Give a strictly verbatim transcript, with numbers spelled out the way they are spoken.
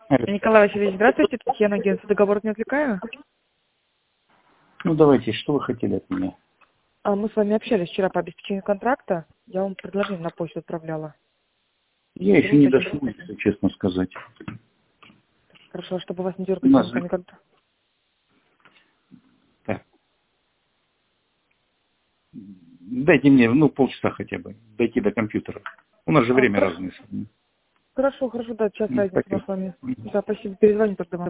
Алло. Николай Васильевич, здравствуйте. Татьяна, агентство «Договор» не отвлекаю. Ну давайте, что вы хотели от меня? А мы с вами общались вчера по обеспечению контракта. Я вам предложение на почту отправляла. Я еще Вдруг не зачем? дошел, если честно сказать. Хорошо, чтобы вас не У дергать нас... звонками. Как... Так. Дайте мне, ну, полчаса хотя бы, дойти до компьютера. У нас же А, время хорошо, разное. хорошо, хорошо, да, час Ну, разница у спасибо. нас с вами. Да, спасибо, перезвоните тогда.